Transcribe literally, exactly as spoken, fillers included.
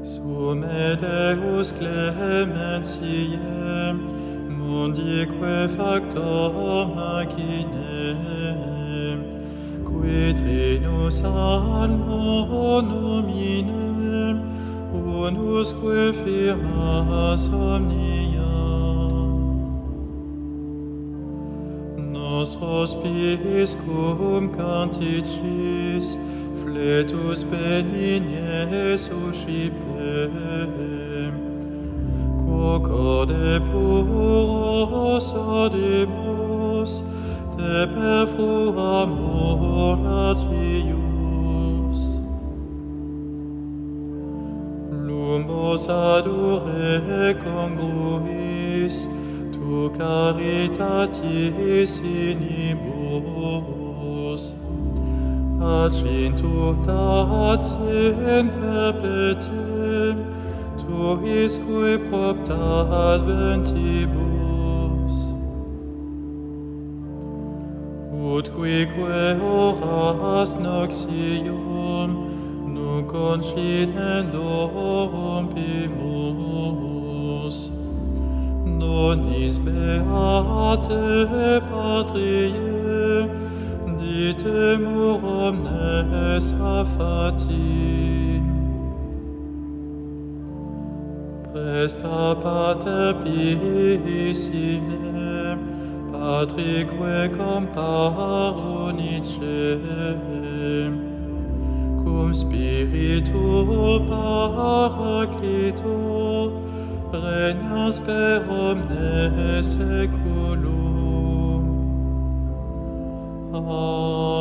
Summe Deus clementiae, mundique factor machinae, qui trinus anno nomine, unusque firmas omnia. Nostros piscum canticis, fletus benignes uscipem, quocorde puros audimus, te perfuamur atius. Lumbos adure congruis, tu caritatis inibus, acintur datien perpetuem, tuisque propta adventibus. Ut quique horas noxium, nunc concinendo rompimus, nonis beate Patriae, ditemur omnes affatim. Presta pater pissime, Patrique comparunice, cum spiritu paraclito, regnas per omnes saeculum. Amen.